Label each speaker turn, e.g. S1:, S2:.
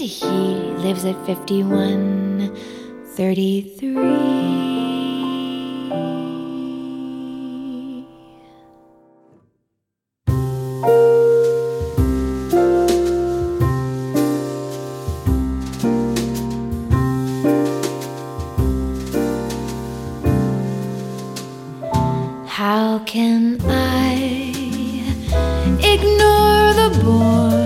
S1: He lives at 5133. How can I ignore the boy